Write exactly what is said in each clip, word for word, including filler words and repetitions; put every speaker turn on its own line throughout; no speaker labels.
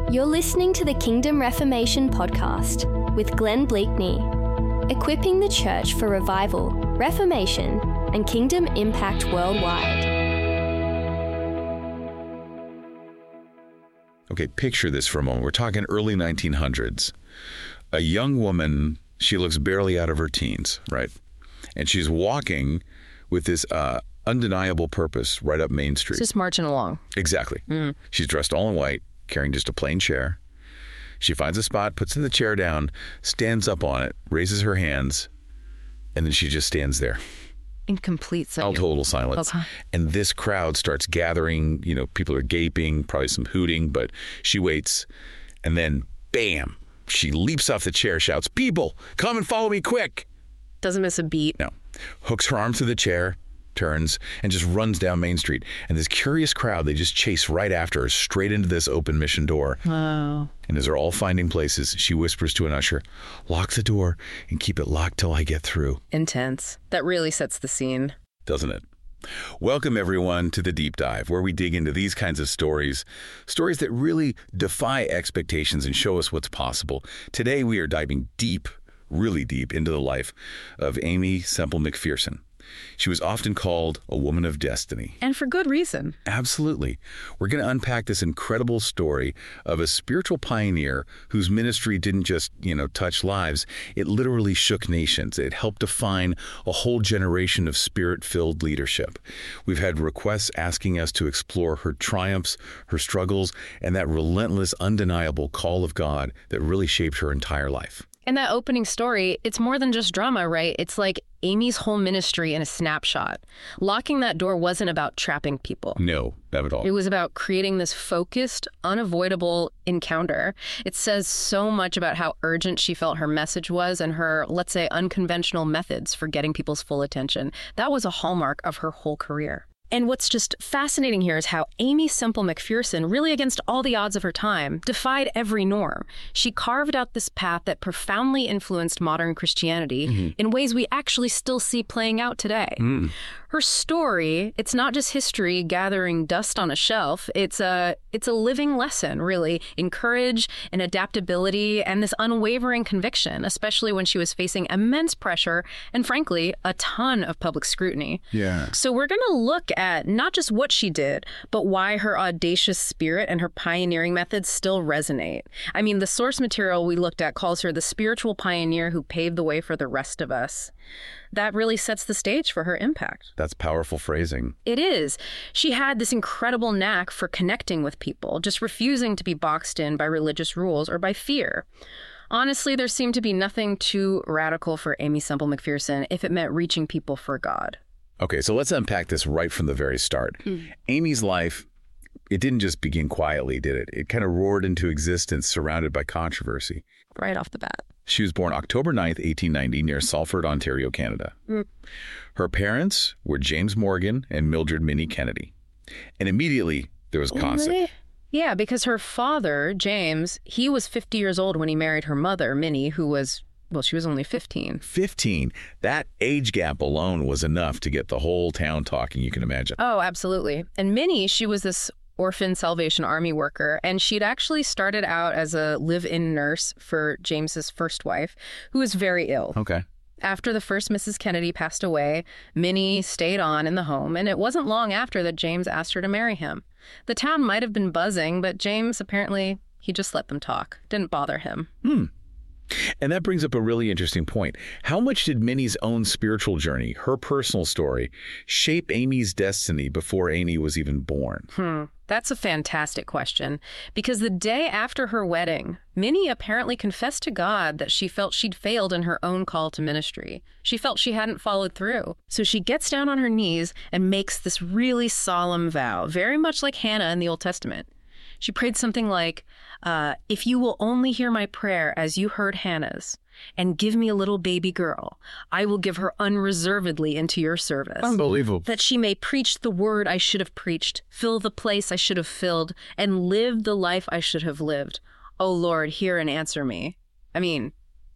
You're listening to the Kingdom Reformation podcast with Glenn Bleakney, equipping the church for revival, reformation, and kingdom impact worldwide.
Okay, picture this for a moment. We're talking early nineteen hundreds. A young woman, she looks barely out of her teens, right? And she's walking with this uh, undeniable purpose right up Main Street.
Just marching along.
Exactly. Mm. She's dressed all in white, carrying just a plain chair. She finds a spot, puts the chair down, stands up on it, raises her hands, and then she just stands there.
In complete silence.
All total silence. Okay. And this crowd starts gathering, you know, people are gaping, probably some hooting, but she waits, and then bam, she leaps off the chair, shouts, "People, come and follow me quick."
Doesn't miss a beat.
No. Hooks her arm through the chair, turns, and just runs down Main Street. And this curious crowd, they just chase right after her, straight into this open mission door.
Wow.
And as they're all finding places, she whispers to an usher, "Lock the door and keep it locked till I get through."
Intense. That really sets the scene.
Doesn't it? Welcome, everyone, to The Deep Dive, where we dig into these kinds of stories, stories that really defy expectations and show us what's possible. Today, we are diving deep, really deep, into the life of Aimee Semple McPherson. She was often called a woman of destiny.
And for good reason.
Absolutely. We're going to unpack this incredible story of a spiritual pioneer whose ministry didn't just, you know, touch lives. It literally shook nations. It helped define a whole generation of spirit-filled leadership. We've had requests asking us to explore her triumphs, her struggles, and that relentless, undeniable call of God that really shaped her entire life.
And that opening story, it's more than just drama, right? It's like Aimee's whole ministry in a snapshot. Locking that door wasn't about trapping people.
No, not at all.
It was about creating this focused, unavoidable encounter. It says so much about how urgent she felt her message was and her, let's say, unconventional methods for getting people's full attention. That was a hallmark of her whole career. And what's just fascinating here is how Aimee Semple McPherson, really against all the odds of her time, defied every norm. She carved out this path that profoundly influenced modern Christianity mm-hmm. in ways we actually still see playing out today. Mm. Her story, it's not just history gathering dust on a shelf. It's a, it's a living lesson, really, in courage and adaptability and this unwavering conviction, especially when she was facing immense pressure and, frankly, a ton of public scrutiny.
Yeah.
So we're going to look at not just what she did, but why her audacious spirit and her pioneering methods still resonate. I mean, the source material we looked at calls her the spiritual pioneer who paved the way for the rest of us. That really sets the stage for her impact.
That's powerful phrasing.
It is. She had this incredible knack for connecting with people, just refusing to be boxed in by religious rules or by fear. Honestly, there seemed to be nothing too radical for Aimee Semple McPherson if it meant reaching people for God.
Okay, so let's unpack this right from the very start. Mm. Aimee's life, it didn't just begin quietly, did it? It kind of roared into existence surrounded by controversy.
Right off the bat.
She was born October ninth, eighteen ninety, near Salford, Ontario, Canada. Mm. Her parents were James Morgan and Mildred Minnie Kennedy. And immediately, there was gossip.
Yeah, because her father, James, he was fifty years old when he married her mother, Minnie, who was, well, she was only fifteen.
fifteen. That age gap alone was enough to get the whole town talking, you can imagine.
Oh, absolutely. And Minnie, she was this orphan Salvation Army worker, and she'd actually started out as a live-in nurse for James's first wife, who was very ill.
Okay.
After the first Missus Kennedy passed away, Minnie stayed on in the home, and it wasn't long after that James asked her to marry him. The town might have been buzzing, but James, apparently, he just let them talk. Didn't bother him.
Hmm. And that brings up a really interesting point. How much did Minnie's own spiritual journey, her personal story, shape Aimee's destiny before Aimee was even born?
Hmm. That's a fantastic question, because the day after her wedding, Minnie apparently confessed to God that she felt she'd failed in her own call to ministry. She felt she hadn't followed through. So she gets down on her knees and makes this really solemn vow, very much like Hannah in the Old Testament. She prayed something like, uh, if you will only hear my prayer as you heard Hannah's, and give me a little baby girl, I will give her unreservedly into your service.
Unbelievable.
That she may preach the word I should have preached, fill the place I should have filled, and live the life I should have lived. Oh Lord, hear and answer me. I mean,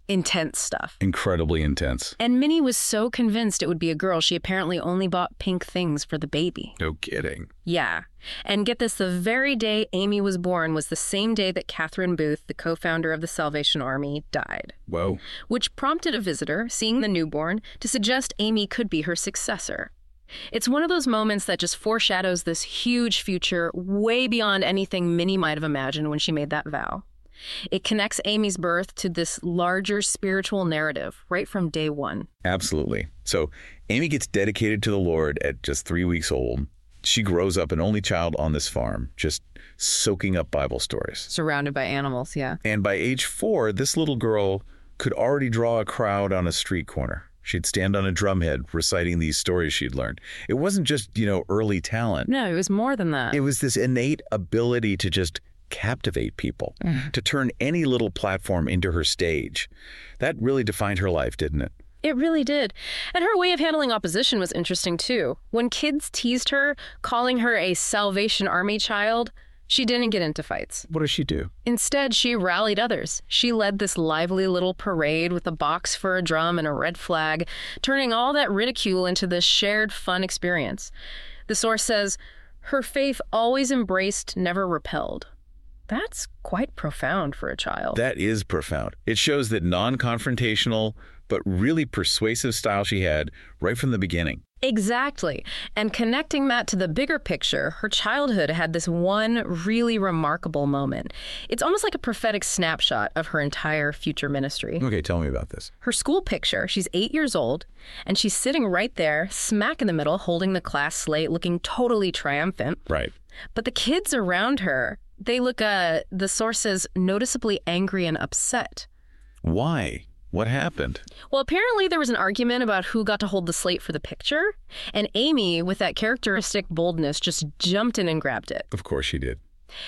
intense stuff.
Incredibly intense.
And Minnie was so convinced it would be a girl, she apparently only bought pink things for the baby.
No kidding.
Yeah. And get this, the very day Amy was born was the same day that Catherine Booth, the co-founder of the Salvation Army, died.
Whoa.
Which prompted a visitor, seeing the newborn, to suggest Amy could be her successor. It's one of those moments that just foreshadows this huge future way beyond anything Minnie might have imagined when she made that vow. It connects Amy's birth to this larger spiritual narrative right from day one.
Absolutely. So Amy gets dedicated to the Lord at just three weeks old. She grows up an only child on this farm, just soaking up Bible stories.
Surrounded by animals, yeah.
And by age four, this little girl could already draw a crowd on a street corner. She'd stand on a drumhead reciting these stories she'd learned. It wasn't just, you know, early talent.
No, it was more than that.
It was this innate ability to just captivate people, mm. to turn any little platform into her stage. That really defined her life, didn't it?
It really did. And her way of handling opposition was interesting, too. When kids teased her, calling her a Salvation Army child, she didn't get into fights.
What does she do?
Instead, she rallied others. She led this lively little parade with a box for a drum and a red flag, turning all that ridicule into this shared fun experience. The source says, her faith always embraced, never repelled. That's quite profound for a child.
That is profound. It shows that non-confrontational, but really persuasive style she had right from the beginning.
Exactly. And connecting that to the bigger picture, her childhood had this one really remarkable moment. It's almost like a prophetic snapshot of her entire future ministry.
Okay, tell me about this.
Her school picture, she's eight years old, and she's sitting right there, smack in the middle, holding the class slate, looking totally triumphant.
Right.
But the kids around her, they look, uh, the source says, noticeably angry and upset.
Why? What happened?
Well, apparently there was an argument about who got to hold the slate for the picture, and Amy, with that characteristic boldness, just jumped in and grabbed it.
Of course she did.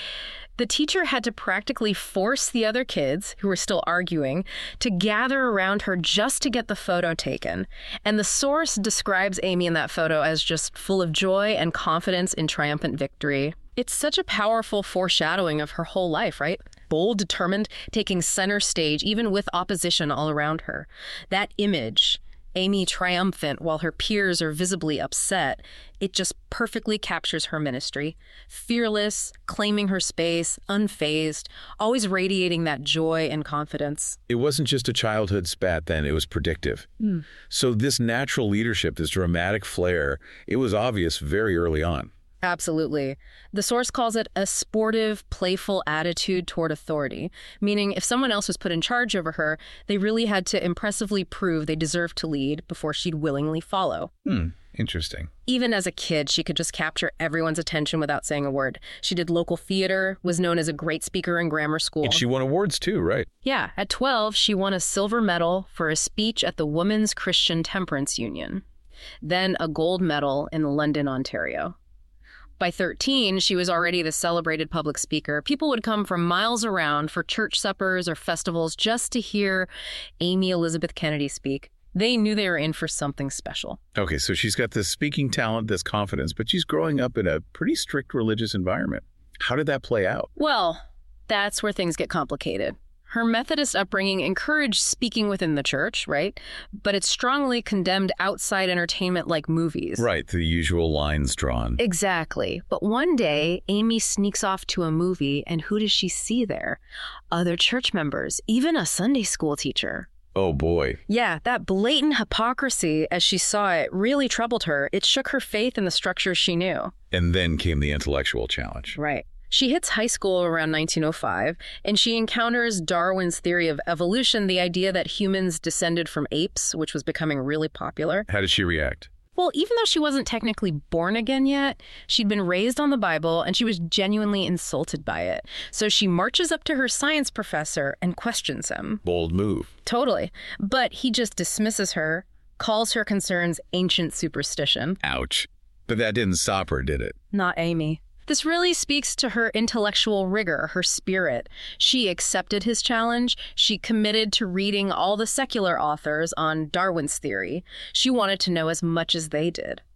The teacher had to practically force the other kids, who were still arguing, to gather around her just to get the photo taken. And the source describes Amy in that photo as just full of joy and confidence in triumphant victory. It's such a powerful foreshadowing of her whole life, right? Bold, determined, taking center stage, even with opposition all around her. That image, Amy triumphant while her peers are visibly upset, it just perfectly captures her ministry. Fearless, claiming her space, unfazed, always radiating that joy and confidence.
It wasn't just a childhood spat then, it was predictive. Mm. So this natural leadership, this dramatic flair, it was obvious very early on.
Absolutely. The source calls it a sportive, playful attitude toward authority, meaning if someone else was put in charge over her, they really had to impressively prove they deserved to lead before she'd willingly follow.
Hmm. Interesting.
Even as a kid, she could just capture everyone's attention without saying a word. She did local theater, was known as a great speaker in grammar school.
And she won awards too, right?
Yeah. At twelve, she won a silver medal for a speech at the Women's Christian Temperance Union, then a gold medal in London, Ontario. By thirteen, she was already the celebrated public speaker. People would come from miles around for church suppers or festivals just to hear Amy Elizabeth Kennedy speak. They knew they were in for something special.
Okay, so she's got this speaking talent, this confidence, but she's growing up in a pretty strict religious environment. How did that play out?
Well, that's where things get complicated. Her Methodist upbringing encouraged speaking within the church, right? But it strongly condemned outside entertainment like movies.
Right, the usual lines drawn.
Exactly. But one day, Amy sneaks off to a movie, and who does she see there? Other church members, even a Sunday school teacher.
Oh, boy.
Yeah, that blatant hypocrisy, as she saw it, really troubled her. It shook her faith in the structures she knew.
And then came the intellectual challenge.
Right. She hits high school around nineteen oh five, and she encounters Darwin's theory of evolution, the idea that humans descended from apes, which was becoming really popular.
How did she react?
Well, even though she wasn't technically born again yet, she'd been raised on the Bible, and she was genuinely insulted by it. So she marches up to her science professor and questions him.
Bold move.
Totally. But he just dismisses her, calls her concerns ancient superstition.
Ouch. But that didn't stop her, did it?
Not Amy. This really speaks to her intellectual rigor, her spirit. She accepted his challenge. She committed to reading all the secular authors on Darwin's theory. She wanted to know as much as they did.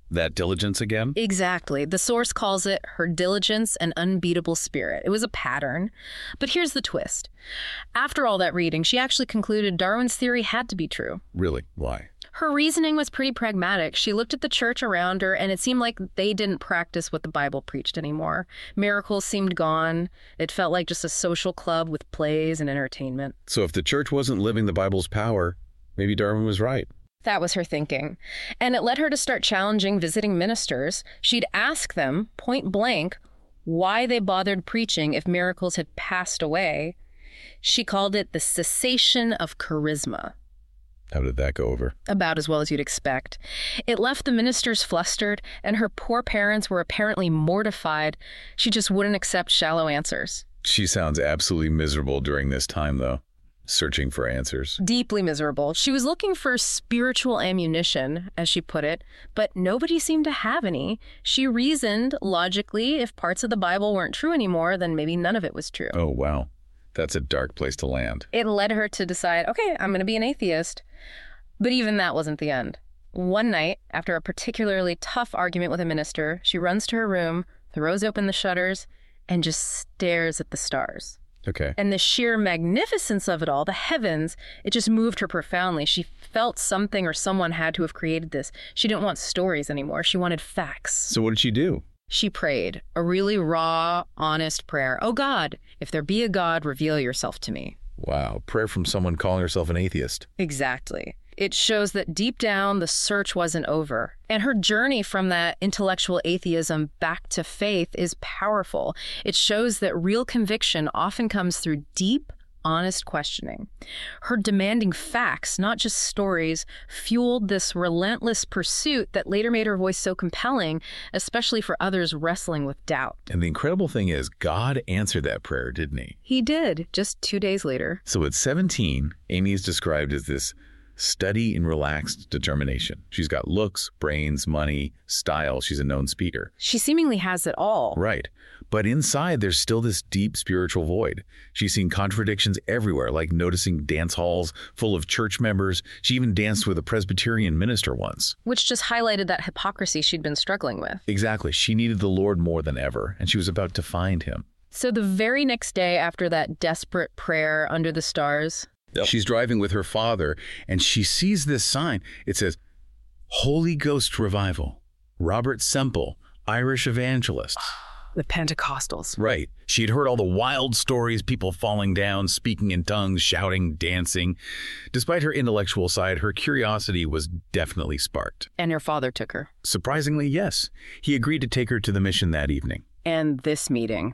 That diligence again?
Exactly. The source calls it her diligence and unbeatable spirit. It was a pattern. But here's the twist. After all that reading, she actually concluded Darwin's theory had to be true.
Really? Why?
Her reasoning was pretty pragmatic. She looked at the church around her, and it seemed like they didn't practice what the Bible preached anymore. Miracles seemed gone. It felt like just a social club with plays and entertainment.
So if the church wasn't living the Bible's power, maybe Darwin was right.
That was her thinking. And it led her to start challenging visiting ministers. She'd ask them, point blank, why they bothered preaching if miracles had passed away. She called it the cessation of charisma.
How did that go over?
About as well as you'd expect. It left the ministers flustered, and her poor parents were apparently mortified. She just wouldn't accept shallow answers.
She sounds absolutely miserable during this time, though. Searching for answers.
Deeply miserable. She was looking for spiritual ammunition, as she put it, but nobody seemed to have any. She reasoned, logically, if parts of the Bible weren't true anymore, then maybe none of it was true.
Oh, wow. That's a dark place to land.
It led her to decide, okay, I'm going to be an atheist. But even that wasn't the end. One night, after a particularly tough argument with a minister, she runs to her room, throws open the shutters, and just stares at the stars.
Okay.
And the sheer magnificence of it all, the heavens, it just moved her profoundly. She felt something or someone had to have created this. She didn't want stories anymore. She wanted facts.
So what did she do?
She prayed, a really raw, honest prayer. Oh God, if there be a God, reveal yourself to me.
Wow. Prayer from someone calling herself an atheist.
Exactly. It shows that deep down, the search wasn't over. And her journey from that intellectual atheism back to faith is powerful. It shows that real conviction often comes through deep, honest questioning. Her demanding facts, not just stories, fueled this relentless pursuit that later made her voice so compelling, especially for others wrestling with doubt.
And the incredible thing is, God answered that prayer, didn't he?
He did, just two days later.
So at seventeen, Amy is described as this steady and relaxed determination. She's got looks, brains, money, style. She's a known speaker.
She seemingly has it all.
Right. But inside, there's still this deep spiritual void. She's seen contradictions everywhere, like noticing dance halls full of church members. She even danced with a Presbyterian minister once.
Which just highlighted that hypocrisy she'd been struggling with.
Exactly. She needed the Lord more than ever, and she was about to find him.
So the very next day after that desperate prayer under the stars,
she's driving with her father, and she sees this sign. It says, Holy Ghost Revival, Robert Semple, Irish evangelist.
the Pentecostals.
Right. She'd heard all the wild stories, people falling down, speaking in tongues, shouting, dancing. Despite her intellectual side, her curiosity was definitely sparked.
And her father took her.
Surprisingly, yes. He agreed to take her to the mission that evening.
And this meeting,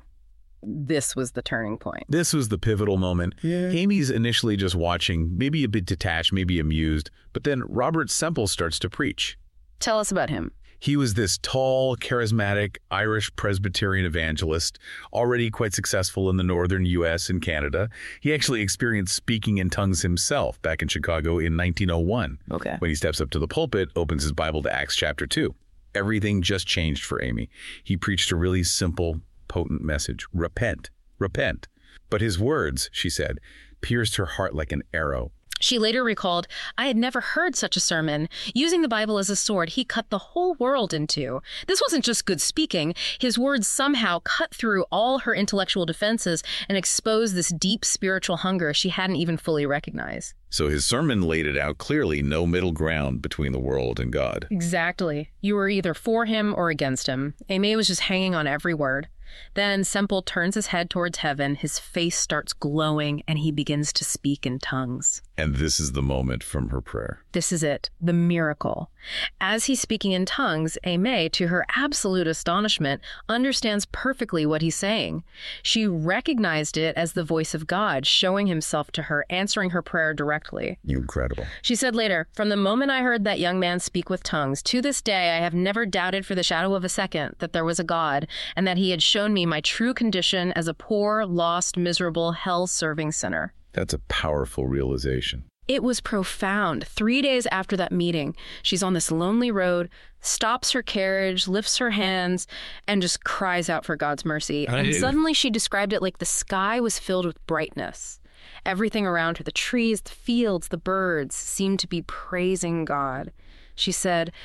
this was the turning point.
This was the pivotal moment. Yeah. Amy's initially just watching, maybe a bit detached, maybe amused, but then Robert Semple starts to preach.
Tell us about him.
He was this tall, charismatic Irish Presbyterian evangelist, already quite successful in the northern U S and Canada. He actually experienced speaking in tongues himself back in Chicago in nineteen oh one.
Okay.
When he steps up to the pulpit, opens his Bible to Acts chapter two. Everything just changed for Amy. He preached a really simple, potent message. Repent. Repent. But his words, she said, pierced her heart like an arrow.
She later recalled, I had never heard such a sermon. Using the Bible as a sword, he cut the whole world in two. This wasn't just good speaking. His words somehow cut through all her intellectual defenses and exposed this deep spiritual hunger she hadn't even fully recognized.
So his sermon laid it out clearly, no middle ground between the world and God.
Exactly. You were either for him or against him. Amy was just hanging on every word. Then Semple turns his head towards heaven, his face starts glowing, and he begins to speak in tongues.
And this is the moment from her prayer.
This is it, the miracle. As he's speaking in tongues, Amy, to her absolute astonishment, understands perfectly what he's saying. She recognized it as the voice of God, showing himself to her, answering her prayer directly.
Incredible.
She said later, from the moment I heard that young man speak with tongues, to this day I have never doubted for the shadow of a second that there was a God, and that he had shown me my true condition as a poor, lost, miserable, hell-serving sinner.
That's a powerful realization.
It was profound. Three days after that meeting, she's on this lonely road, stops her carriage, lifts her hands, and just cries out for God's mercy. And suddenly she described it like the sky was filled with brightness. Everything around her, the trees, the fields, the birds, seemed to be praising God. She said,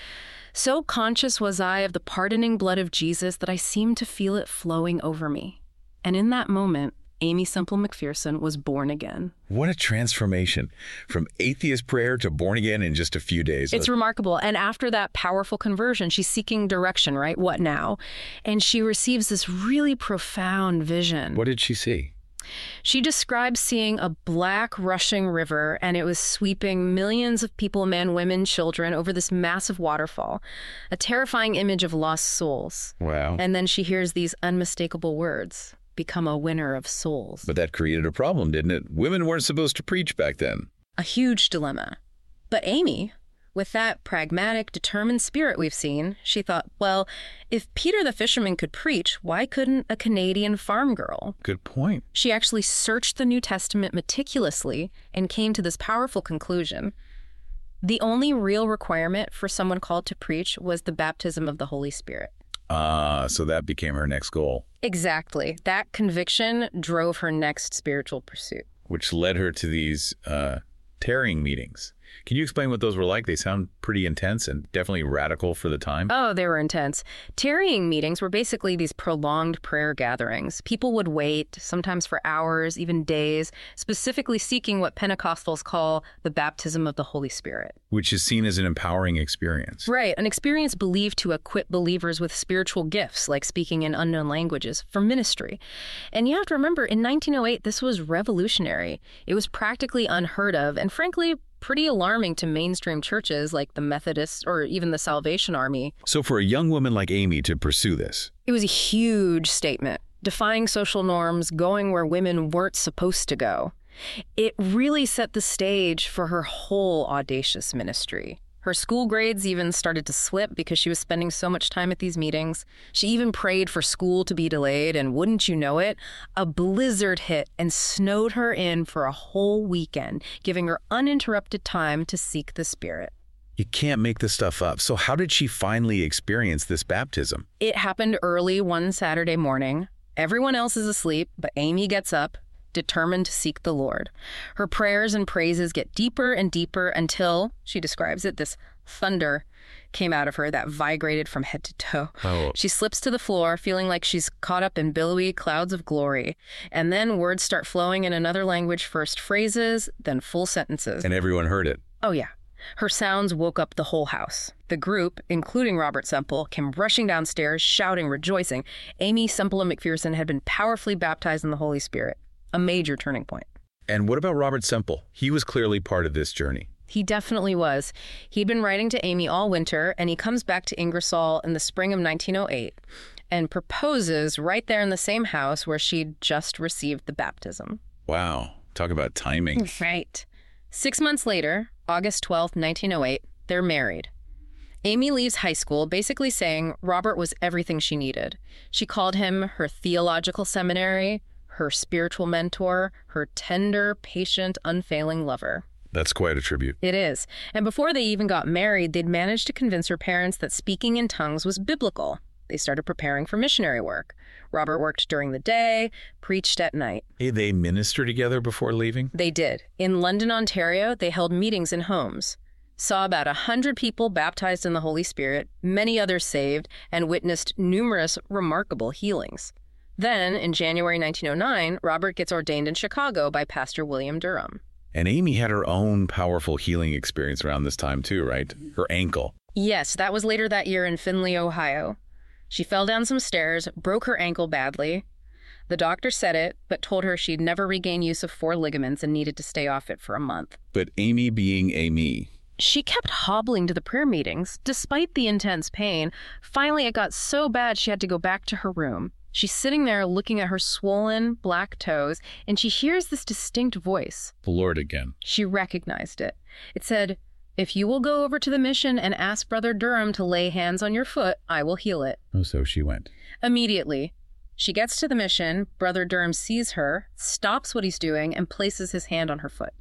So conscious was I of the pardoning blood of Jesus that I seemed to feel it flowing over me. And in that moment, Aimee Semple McPherson was born again.
What a transformation from atheist prayer to born again in just a few days.
It's remarkable. And after that powerful conversion, she's seeking direction, right? What now? And she receives this really profound vision.
What did she see?
She describes seeing a black rushing river, and it was sweeping millions of people, men, women, children, over this massive waterfall, a terrifying image of lost souls.
Wow.
And then she hears these unmistakable words, become a winner of souls.
But that created a problem, didn't it? Women weren't supposed to preach back then.
A huge dilemma. But Aimee, with that pragmatic, determined spirit we've seen, she thought, well, if Peter the fisherman could preach, why couldn't a Canadian farm girl?
Good point.
She actually searched the New Testament meticulously and came to this powerful conclusion. The only real requirement for someone called to preach was the baptism of the Holy Spirit.
Ah, uh, so that became her next goal.
Exactly. That conviction drove her next spiritual pursuit.
Which led her to these uh, tarrying meetings. Can you explain what those were like? They sound pretty intense and definitely radical for the time.
Oh, they were intense. Tarrying meetings were basically these prolonged prayer gatherings. People would wait, sometimes for hours, even days, specifically seeking what Pentecostals call the baptism of the Holy Spirit.
Which is seen as an empowering experience.
Right, an experience believed to equip believers with spiritual gifts, like speaking in unknown languages, for ministry. And you have to remember, in nineteen oh eight, this was revolutionary. It was practically unheard of, and frankly, pretty alarming to mainstream churches like the Methodists or even the Salvation Army.
So for a young woman like Aimee to pursue this,
it was a huge statement, defying social norms, going where women weren't supposed to go. It really set the stage for her whole audacious ministry. Her school grades even started to slip because she was spending so much time at these meetings. She even prayed for school to be delayed, and wouldn't you know it, a blizzard hit and snowed her in for a whole weekend, giving her uninterrupted time to seek the Spirit.
You can't make this stuff up. So how did she finally experience this baptism?
It happened early one Saturday morning. Everyone else is asleep, but Aimee gets up, determined to seek the Lord. Her prayers and praises get deeper and deeper until, she describes it, this thunder came out of her that vibrated from head to toe.
Oh.
She slips to the floor, feeling like she's caught up in billowy clouds of glory. And then words start flowing in another language, first phrases, then full sentences.
And everyone heard it.
Oh, yeah. Her sounds woke up the whole house. The group, including Robert Semple, came rushing downstairs, shouting, rejoicing. Aimee Semple McPherson had been powerfully baptized in the Holy Spirit. A major turning point.
And what about Robert Semple? He was clearly part of this journey.
He definitely was. He'd been writing to Aimee all winter, and he comes back to Ingersoll in the spring of nineteen oh eight and proposes right there in the same house where she'd just received the baptism.
Wow. Talk about timing.
Right. Six months later, August twelfth, nineteen oh eight, they're married. Aimee leaves high school basically saying Robert was everything she needed. She called him her theological seminary, her spiritual mentor, her tender, patient, unfailing lover.
That's quite a tribute.
It is. And before they even got married, they'd managed to convince her parents that speaking in tongues was biblical. They started preparing for missionary work. Robert worked during the day, preached at night.
Hey, they ministered together before leaving?
They did. In London, Ontario, they held meetings in homes, saw about a hundred people baptized in the Holy Spirit, many others saved, and witnessed numerous remarkable healings. Then, in January nineteen oh nine, Robert gets ordained in Chicago by Pastor William Durham.
And Aimee had her own powerful healing experience around this time too, right? Her ankle.
Yes, that was later that year in Findlay, Ohio. She fell down some stairs, broke her ankle badly. The doctor said it, but told her she'd never regain use of four ligaments and needed to stay off it for a month.
But Aimee being Aimee,
she kept hobbling to the prayer meetings, despite the intense pain. Finally, it got so bad she had to go back to her room. She's sitting there looking at her swollen black toes, and she hears this distinct voice.
The Lord again.
She recognized it. It said, "If you will go over to the mission and ask Brother Durham to lay hands on your foot, I will heal it."
Oh, so she went.
Immediately. She gets to the mission, Brother Durham sees her, stops what he's doing, and places his hand on her foot.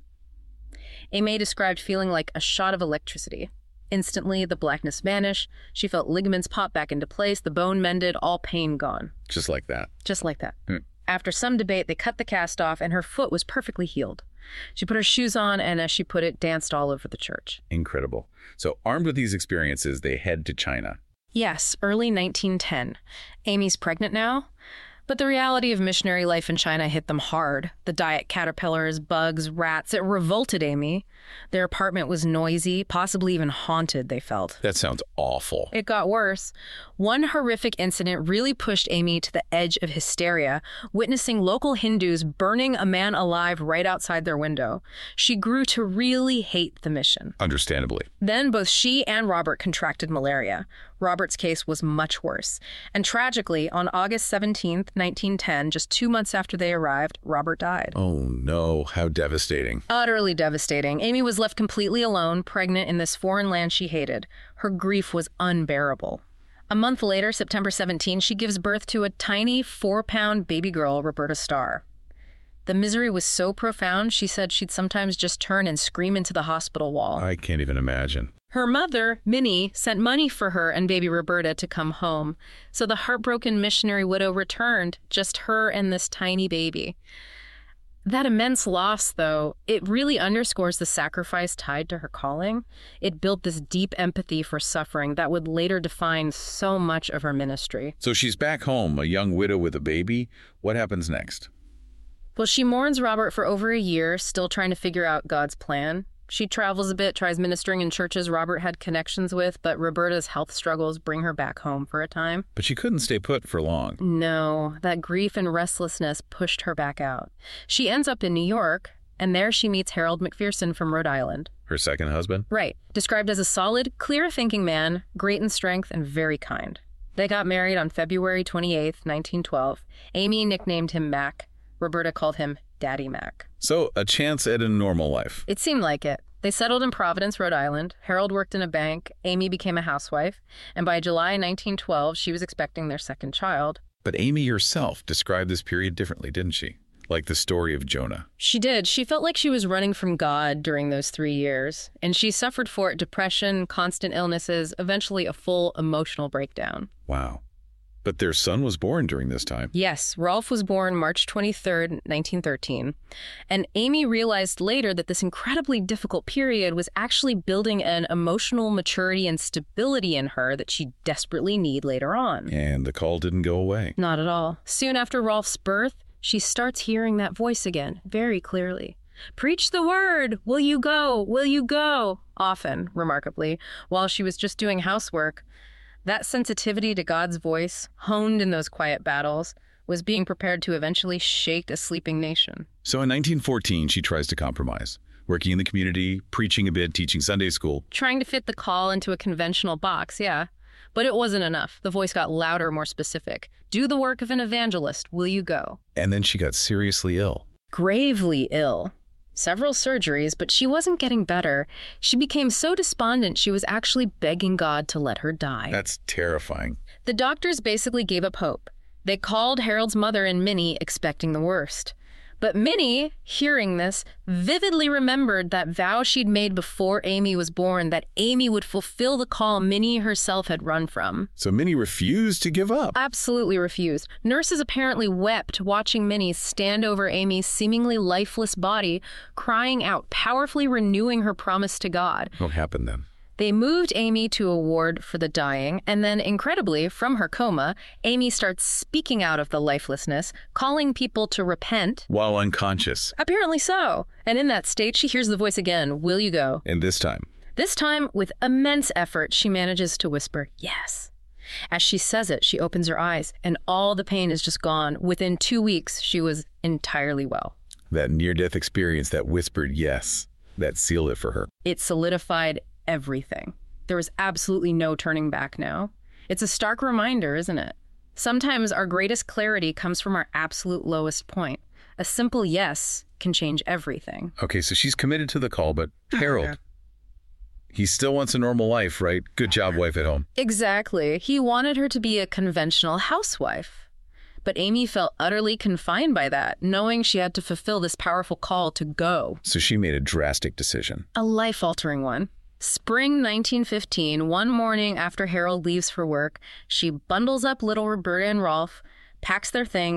Aimee described feeling like a shot of electricity. Instantly, the blackness vanished. She felt ligaments pop back into place, the bone mended, all pain gone.
Just like that.
Just like that.
Hmm.
After some debate, they cut the cast off, and her foot was perfectly healed. She put her shoes on and, as she put it, danced all over the church.
Incredible. So armed with these experiences, they head to China.
Yes, early nineteen ten. Amy's pregnant now, but the reality of missionary life in China hit them hard. The diet caterpillars, bugs, rats, it revolted Amy. Their apartment was noisy, possibly even haunted, they felt.
That sounds awful.
It got worse. One horrific incident really pushed Amy to the edge of hysteria, witnessing local Hindus burning a man alive right outside their window. She grew to really hate the mission.
Understandably.
Then both she and Robert contracted malaria. Robert's case was much worse. And tragically, on August seventeenth, nineteen ten, just two months after they arrived, Robert died.
Oh no, how devastating.
Utterly devastating. Amy was left completely alone, pregnant in this foreign land she hated. Her grief was unbearable. A month later, September seventeenth, she gives birth to a tiny four-pound baby girl, Roberta Starr. The misery was so profound, she said she'd sometimes just turn and scream into the hospital wall.
I can't even imagine.
Her mother, Minnie, sent money for her and baby Roberta to come home. So the heartbroken missionary widow returned, just her and this tiny baby. That immense loss, though, it really underscores the sacrifice tied to her calling. It built this deep empathy for suffering that would later define so much of her ministry.
So she's back home, a young widow with a baby. What happens next?
Well, she mourns Robert for over a year, still trying to figure out God's plan. She travels a bit, tries ministering in churches Robert had connections with, but Roberta's health struggles bring her back home for a time.
But she couldn't stay put for long.
No, that grief and restlessness pushed her back out. She ends up in New York, and there she meets Harold McPherson from Rhode Island.
Her second husband?
Right. Described as a solid, clear-thinking man, great in strength, and very kind. They got married on February twenty-eighth, nineteen twelve. Amy nicknamed him Mac. Roberta called him Daddy Mac.
So, a chance at a normal life.
It seemed like it. They settled in Providence, Rhode Island. Harold worked in a bank. Amy became a housewife. And by July nineteen twelve, she was expecting their second child.
But Amy herself described this period differently, didn't she? Like the story of Jonah.
She did. She felt like she was running from God during those three years. And she suffered for it depression, constant illnesses, eventually a full emotional breakdown.
Wow. But their son was born during this time.
Yes, Rolf was born March twenty-third, nineteen thirteen. And Amy realized later that this incredibly difficult period was actually building an emotional maturity and stability in her that she desperately needed later on.
And the call didn't go away.
Not at all. Soon after Rolf's birth, she starts hearing that voice again, very clearly. Preach the word! Will you go? Will you go? Often, remarkably, while she was just doing housework. That sensitivity to God's voice, honed in those quiet battles, was being prepared to eventually shake a sleeping nation.
So in nineteen fourteen, she tries to compromise, working in the community, preaching a bit, teaching Sunday school.
Trying to fit the call into a conventional box, yeah. But it wasn't enough. The voice got louder, more specific. Do the work of an evangelist. Will you go?
And then she got seriously ill.
Gravely ill. Several surgeries, but she wasn't getting better. She became so despondent she was actually begging God to let her die.
That's terrifying.
The doctors basically gave up hope. They called Harold's mother and Minnie, expecting the worst. But Minnie, hearing this, vividly remembered that vow she'd made before Amy was born, that Amy would fulfill the call Minnie herself had run from.
So Minnie refused to give up.
Absolutely refused. Nurses apparently wept watching Minnie stand over Amy's seemingly lifeless body, crying out, powerfully renewing her promise to God.
What happened then?
They moved Amy to a ward for the dying, and then, incredibly, from her coma, Amy starts speaking out of the lifelessness, calling people to repent.
While unconscious.
Apparently so. And in that state, she hears the voice again, will you go?
And this time?
This time, with immense effort, she manages to whisper, yes. As she says it, she opens her eyes, and all the pain is just gone. Within two weeks, she was entirely well.
That near-death experience, that whispered yes, that sealed it for her.
It solidified everything. There was absolutely no turning back now. It's a stark reminder, isn't it? Sometimes our greatest clarity comes from our absolute lowest point. A simple yes can change everything.
Okay, so she's committed to the call, but Harold, he still wants a normal life, right? Good job, wife at home.
Exactly. He wanted her to be a conventional housewife. But Amy felt utterly confined by that, knowing she had to fulfill this powerful call to go.
So she made a drastic decision.
A life-altering one. Spring nineteen fifteen, one morning after Harold leaves for work, she bundles up little Roberta and Rolf, packs their things,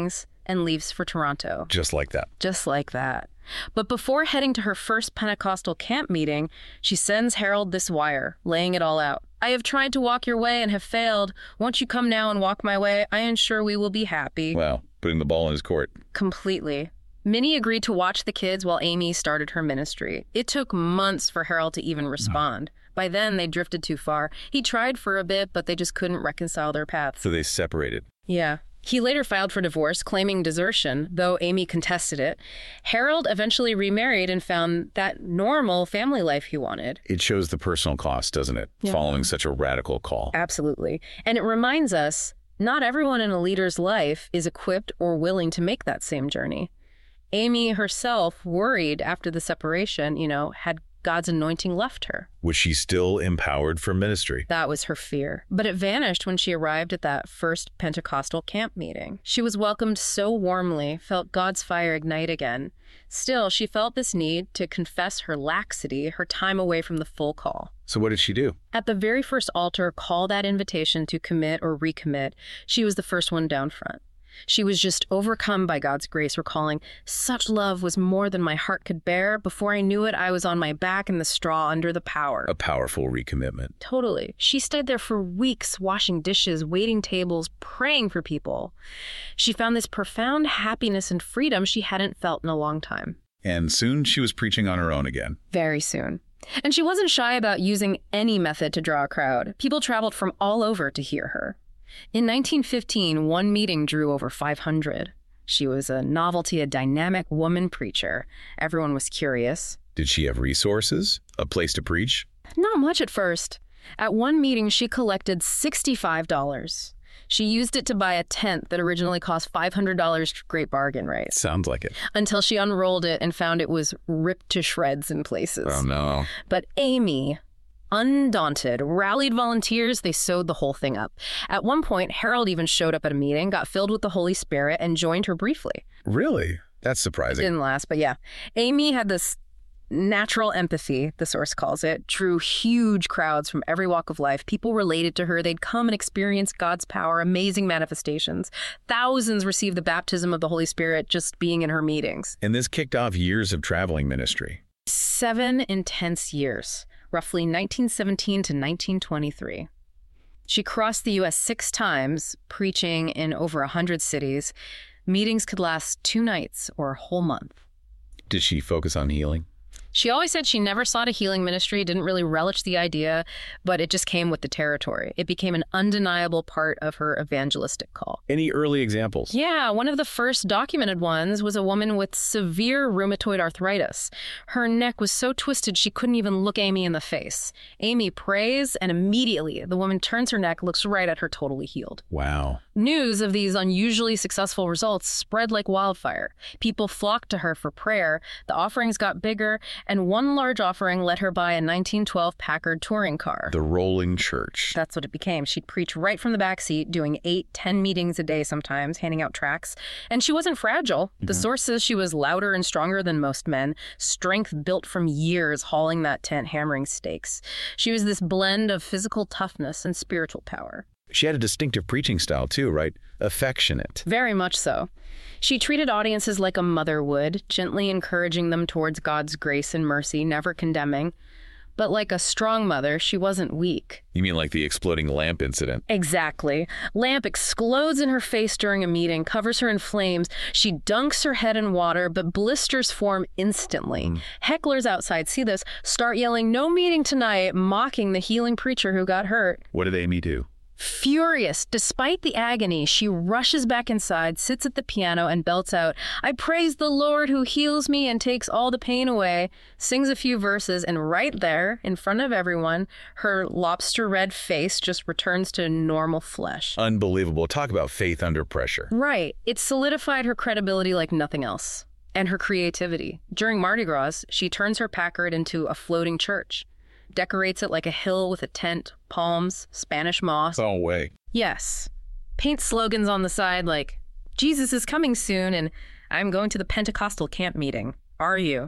and leaves for Toronto.
Just like that.
Just like that. But before heading to her first Pentecostal camp meeting, she sends Harold this wire, laying it all out. I have tried to walk your way and have failed. Won't you come now and walk my way? I am sure we will be happy.
Wow, putting the ball in his court.
Completely. Minnie agreed to watch the kids while Amy started her ministry. It took months for Harold to even respond. No. By then, they drifted too far. He tried for a bit, but they just couldn't reconcile their paths.
So they separated.
Yeah. He later filed for divorce, claiming desertion, though Amy contested it. Harold eventually remarried and found that normal family life he wanted.
It shows the personal cost, doesn't it? Yeah. Following such a radical call.
Absolutely. And it reminds us, not everyone in a leader's life is equipped or willing to make that same journey. Amy herself, worried after the separation, you know, had God's anointing left her.
Was she still empowered for ministry?
That was her fear. But it vanished when she arrived at that first Pentecostal camp meeting. She was welcomed so warmly, felt God's fire ignite again. Still, she felt this need to confess her laxity, her time away from the full call.
So what did she do?
At the very first altar, call that invitation to commit or recommit. She was the first one down front. She was just overcome by God's grace, recalling, such love was more than my heart could bear. Before I knew it, I was on my back in the straw under the power.
A powerful recommitment.
Totally. She stayed there for weeks, washing dishes, waiting tables, praying for people. She found this profound happiness and freedom she hadn't felt in a long time.
And soon she was preaching on her own again.
Very soon. And she wasn't shy about using any method to draw a crowd. People traveled from all over to hear her. In nineteen fifteen, one meeting drew over five hundred. She was a novelty, a dynamic woman preacher. Everyone was curious.
Did she have resources? A place to preach?
Not much at first. At one meeting, she collected sixty-five dollars. She used it to buy a tent that originally cost five hundred dollars. Great bargain, right?
Sounds like it.
Until she unrolled it and found it was ripped to shreds in places.
Oh, no.
But Amy, undaunted, rallied volunteers. They sewed the whole thing up. At one point, Harold even showed up at a meeting, got filled with the Holy Spirit, and joined her briefly.
Really? That's surprising.
It didn't last, but yeah. Amy had this natural empathy, the source calls it, drew huge crowds from every walk of life. People related to her. They'd come and experience God's power, amazing manifestations. Thousands received the baptism of the Holy Spirit just being in her meetings.
And this kicked off years of traveling ministry.
Seven intense years. Roughly nineteen seventeen to nineteen twenty-three. She crossed the U S six times, preaching in over one hundred cities. Meetings could last two nights or a whole month.
Did she focus on healing?
She always said she never sought a healing ministry, didn't really relish the idea, but it just came with the territory. It became an undeniable part of her evangelistic call.
Any early examples?
Yeah, one of the first documented ones was a woman with severe rheumatoid arthritis. Her neck was so twisted she couldn't even look Amy in the face. Amy prays, and immediately the woman turns her neck, looks right at her, totally healed.
Wow.
News of these unusually successful results spread like wildfire. People flocked to her for prayer. The offerings got bigger, and one large offering let her buy a nineteen twelve Packard touring car.
The Rolling Church.
That's what it became. She'd preach right from the back seat, doing eight, ten meetings a day sometimes, handing out tracts. And she wasn't fragile. Mm-hmm. The source says she was louder and stronger than most men, strength built from years hauling that tent, hammering stakes. She was this blend of physical toughness and spiritual power.
She had a distinctive preaching style too, right? Affectionate.
Very much so. She treated audiences like a mother would, gently encouraging them towards God's grace and mercy, never condemning. But like a strong mother, she wasn't weak.
You mean like the exploding lamp incident?
Exactly. Lamp explodes in her face during a meeting, covers her in flames. She dunks her head in water, but blisters form instantly. Mm. Hecklers outside see this, start yelling, "No meeting tonight," mocking the healing preacher who got hurt.
What did Amy do?
Furious, despite the agony, she rushes back inside, sits at the piano, and belts out, "I praise the Lord who heals me and takes all the pain away," sings a few verses, and right there, in front of everyone, her lobster red face just returns to normal flesh.
Unbelievable. Talk about faith under pressure.
Right. It solidified her credibility like nothing else. And her creativity. During Mardi Gras, she turns her Packard into a floating church. Decorates it like a hill with a tent, palms, Spanish moss.
Oh, way.
Yes. Paints slogans on the side like, "Jesus is coming soon," and "I'm going to the Pentecostal camp meeting. Are you?"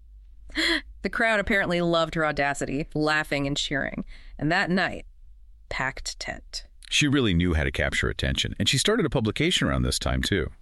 The crowd apparently loved her audacity, laughing and cheering. And that night, packed tent.
She really knew how to capture attention. And she started a publication around this time, too.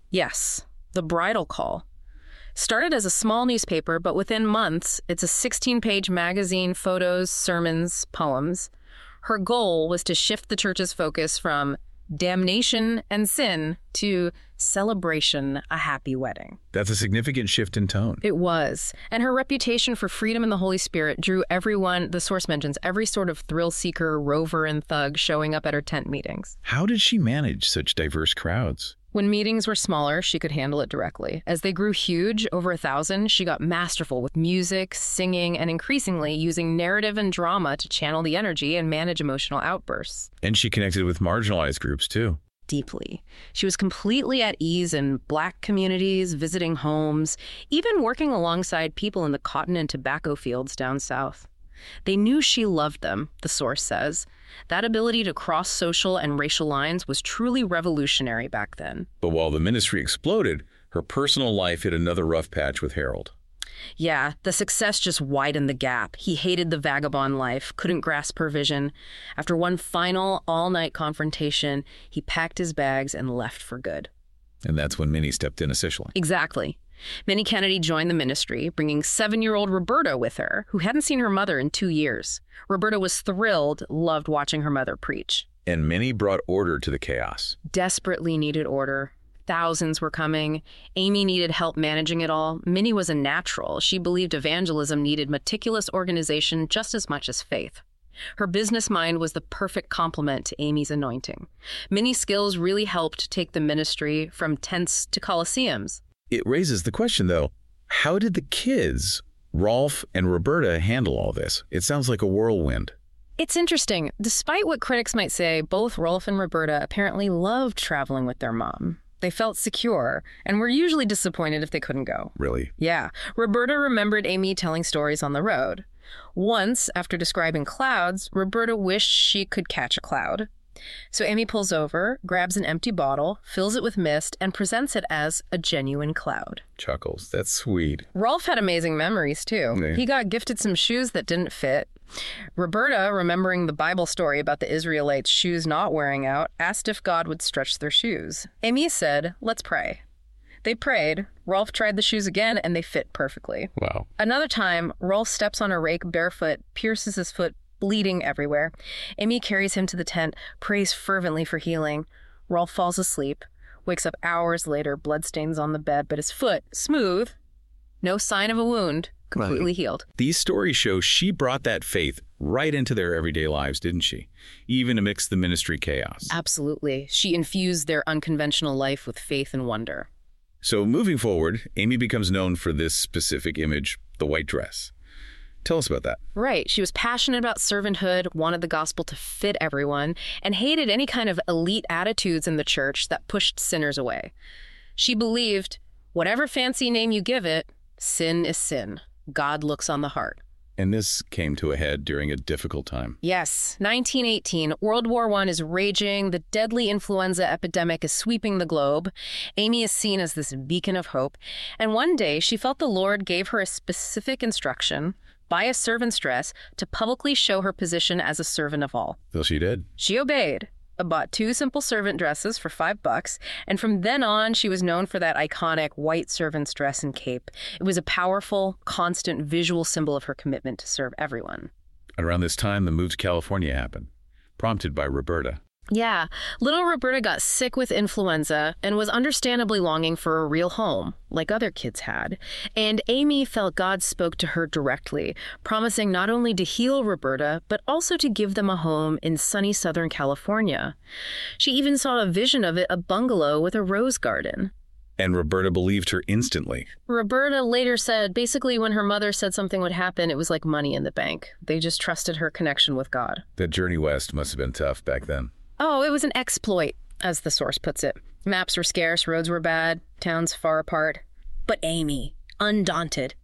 Yes, The Bridal Call. Started as a small newspaper, but within months, it's a sixteen-page magazine, photos, sermons, poems. Her goal was to shift the church's focus from damnation and sin to celebration, a happy wedding.
That's a significant shift in tone.
It was. And her reputation for freedom in the Holy Spirit drew everyone, the source mentions, every sort of thrill seeker, rover, and thug showing up at her tent meetings.
How did she manage such diverse crowds?
When meetings were smaller, she could handle it directly. As they grew huge, over a thousand, she got masterful with music, singing, and increasingly using narrative and drama to channel the energy and manage emotional outbursts.
And she connected with marginalized groups, too.
Deeply. She was completely at ease in Black communities, visiting homes, even working alongside people in the cotton and tobacco fields down south. They knew she loved them, the source says. That ability to cross social and racial lines was truly revolutionary back then.
But while the ministry exploded, her personal life hit another rough patch with Harold.
Yeah, the success just widened the gap. He hated the vagabond life, couldn't grasp her vision. After one final all-night confrontation, he packed his bags and left for good.
And that's when Minnie stepped in officially.
Exactly. Minnie Kennedy joined the ministry, bringing seven-year-old Roberta with her, who hadn't seen her mother in two years. Roberta was thrilled, loved watching her mother preach.
And Minnie brought order to the chaos.
Desperately needed order. Thousands were coming. Amy needed help managing it all. Minnie was a natural. She believed evangelism needed meticulous organization just as much as faith. Her business mind was the perfect complement to Amy's anointing. Minnie's skills really helped take the ministry from tents to coliseums.
It raises the question, though, how did the kids, Rolf and Roberta, handle all this? It sounds like a whirlwind.
It's interesting. Despite what critics might say, both Rolf and Roberta apparently loved traveling with their mom. They felt secure and were usually disappointed if they couldn't go.
Really?
Yeah. Roberta remembered Amy telling stories on the road. Once, after describing clouds, Roberta wished she could catch a cloud. So Amy pulls over, grabs an empty bottle, fills it with mist, and presents it as a genuine cloud.
Chuckles. That's sweet.
Rolf had amazing memories, too.
Yeah.
He got gifted some shoes that didn't fit. Roberta, remembering the Bible story about the Israelites' shoes not wearing out, asked if God would stretch their shoes. Amy said, "Let's pray." They prayed. Rolf tried the shoes again, and they fit perfectly.
Wow.
Another time, Rolf steps on a rake barefoot, pierces his foot, bleeding everywhere. Amy carries him to the tent, prays fervently for healing. Rolf falls asleep, wakes up hours later, bloodstains on the bed, but his foot, smooth, no sign of a wound, completely
Right.
healed.
These stories show she brought that faith right into their everyday lives, didn't she? Even amidst the ministry chaos.
Absolutely. She infused their unconventional life with faith and wonder.
So moving forward, Amy becomes known for this specific image, the white dress. Tell us about that.
Right. She was passionate about servanthood, wanted the gospel to fit everyone, and hated any kind of elite attitudes in the church that pushed sinners away. She believed, whatever fancy name you give it, sin is sin. God looks on the heart.
And this came to a head during a difficult time.
Yes, nineteen eighteen, World War One is raging, the deadly influenza epidemic is sweeping the globe. Amy is seen as this beacon of hope, and one day she felt the Lord gave her a specific instruction, buy a servant's dress, to publicly show her position as a servant of all.
Well, she did.
She obeyed, bought two simple servant dresses for five bucks, and from then on, she was known for that iconic white servant's dress and cape. It was a powerful, constant visual symbol of her commitment to serve everyone.
Around this time, the move to California happened, prompted by Roberta.
Yeah, little Roberta got sick with influenza and was understandably longing for a real home, like other kids had. And Amy felt God spoke to her directly, promising not only to heal Roberta, but also to give them a home in sunny Southern California. She even saw a vision of it, a bungalow with a rose garden.
And Roberta believed her instantly.
Roberta later said, basically when her mother said something would happen, it was like money in the bank. They just trusted her connection with God.
That journey west must have been tough back then.
Oh, it was an exploit, as the source puts it. Maps were scarce, roads were bad, towns far apart. But Amy, undaunted,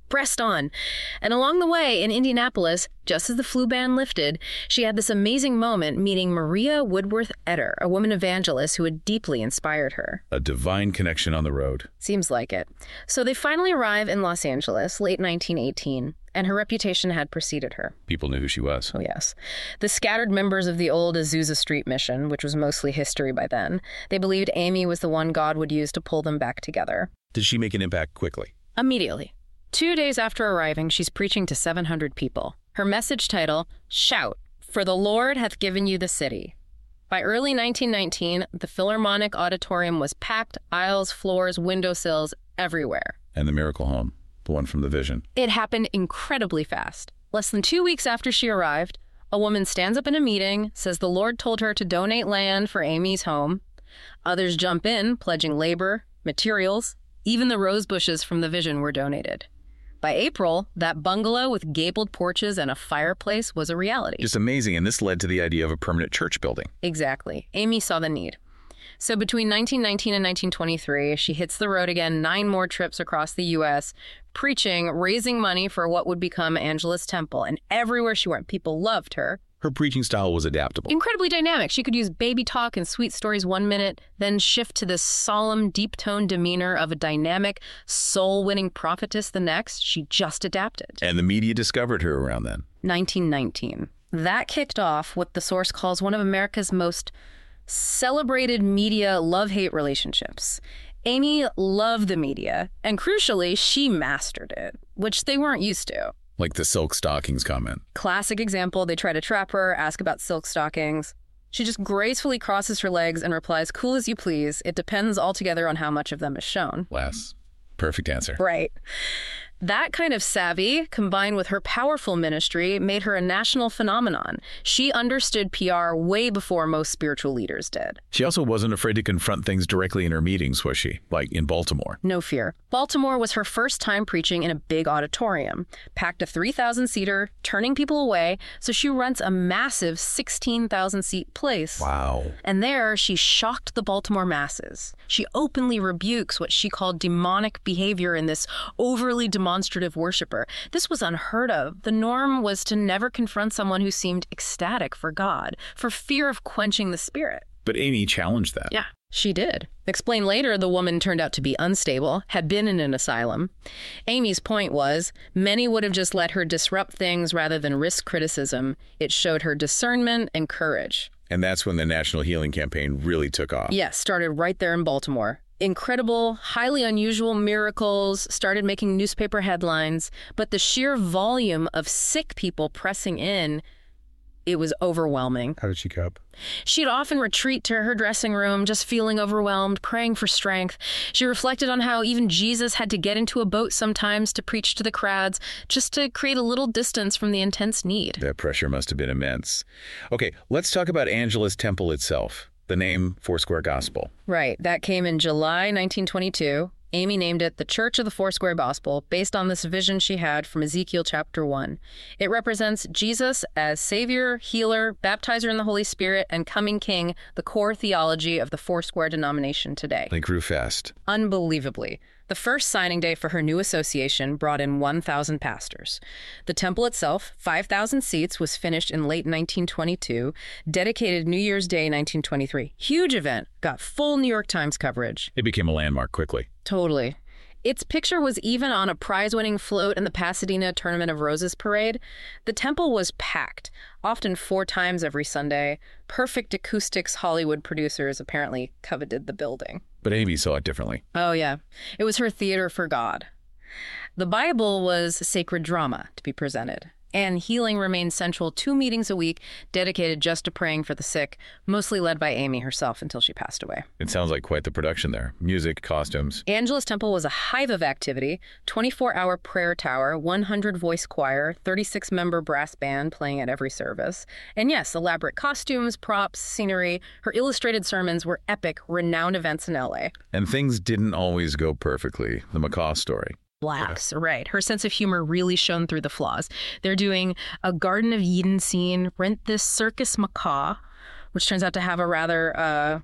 pressed on. And along the way in Indianapolis, just as the flu ban lifted, she had this amazing moment meeting Maria Woodworth Etter, a woman evangelist who had deeply inspired her.
A divine connection on the road.
Seems like it. So they finally arrive in Los Angeles, late nineteen eighteen, and her reputation had preceded her.
People knew who she was.
Oh, yes. The scattered members of the old Azusa Street mission, which was mostly history by then, they believed Amy was the one God would use to pull them back together.
Did she make an impact quickly?
Immediately. Two days after arriving, she's preaching to seven hundred people. Her message title, Shout, for the Lord hath given you the city. By early nineteen nineteen, the Philharmonic Auditorium was packed, aisles, floors, windowsills, everywhere.
And the Miracle Home, the one from the vision.
It happened incredibly fast. Less than two weeks after she arrived, a woman stands up in a meeting, says the Lord told her to donate land for Amy's home. Others jump in, pledging labor, materials. Even the rose bushes from the vision were donated. By April, that bungalow with gabled porches and a fireplace was a reality.
Just amazing, and this led to the idea of a permanent church building.
Exactly. Amy saw the need. So between nineteen nineteen and nineteen twenty-three, she hits the road again, nine more trips across the U S, preaching, raising money for what would become Angelus Temple. And everywhere she went, people loved her.
Her preaching style was adaptable.
Incredibly dynamic. She could use baby talk and sweet stories one minute, then shift to this solemn, deep-toned demeanor of a dynamic, soul-winning prophetess the next. She just adapted.
And the media discovered her around then.
nineteen nineteen. That kicked off what the source calls one of America's most celebrated media love-hate relationships. Amy loved the media, and crucially, she mastered it, which they weren't used to.
Like the silk stockings comment.
Classic example, they try to trap her, ask about silk stockings. She just gracefully crosses her legs and replies, cool as you please. It depends altogether on how much of them is shown.
Lass. Perfect answer.
Right. That kind of savvy, combined with her powerful ministry, made her a national phenomenon. She understood P R way before most spiritual leaders did.
She also wasn't afraid to confront things directly in her meetings, was she? Like in Baltimore.
No fear. Baltimore was her first time preaching in a big auditorium, packed a three thousand seater, turning people away, so she rents a massive sixteen thousand seat place.
Wow.
And there, she shocked the Baltimore masses. She openly rebukes what she called demonic behavior in this overly demonic demonstrative worshiper. This was unheard of. The norm was to never confront someone who seemed ecstatic for God, for fear of quenching the spirit.
But Amy challenged that.
Yeah, she did. Explained later, the woman turned out to be unstable, had been in an asylum. Amy's point was, many would have just let her disrupt things rather than risk criticism. It showed her discernment and courage.
And that's when the National Healing Campaign really took off.
Yes, started right there in Baltimore. Incredible, highly unusual miracles started making newspaper headlines, but the sheer volume of sick people pressing in, it was overwhelming.
How did she cope?
She'd often retreat to her dressing room, just feeling overwhelmed, praying for strength. She reflected on how even Jesus had to get into a boat sometimes to preach to the crowds, just to create a little distance from the intense need.
That pressure must have been immense. Okay, let's talk about Angelus Temple itself. The name Foursquare Gospel.
Right. That came in July nineteen twenty-two. Amy named it the Church of the Foursquare Gospel based on this vision she had from Ezekiel chapter one. It represents Jesus as Savior, Healer, Baptizer in the Holy Spirit, and Coming King, the core theology of the Foursquare denomination today.
They grew fast.
Unbelievably. The first signing day for her new association brought in one thousand pastors. The temple itself, five thousand seats, was finished in late nineteen twenty-two, dedicated New Year's Day nineteen twenty-three. Huge event, got full New York Times coverage.
It became a landmark quickly.
Totally. Its picture was even on a prize-winning float in the Pasadena Tournament of Roses parade. The temple was packed, often four times every Sunday. Perfect acoustics Hollywood producers apparently coveted the building.
But Amy saw it differently.
Oh, yeah. It was her theater for God. The Bible was sacred drama to be presented, and healing remained central two meetings a week dedicated just to praying for the sick, mostly led by Amy herself until she passed away.
It sounds like quite the production there. Music, costumes.
Angelus Temple was a hive of activity, twenty-four hour prayer tower, one hundred voice choir, thirty-six member brass band playing at every service. And yes, elaborate costumes, props, scenery. Her illustrated sermons were epic, renowned events in L A.
And things didn't always go perfectly. The macaw story.
Laughs, right. Her sense of humor really shone through the flaws. They're doing a Garden of Eden scene, rent this circus macaw, which turns out to have a rather uh,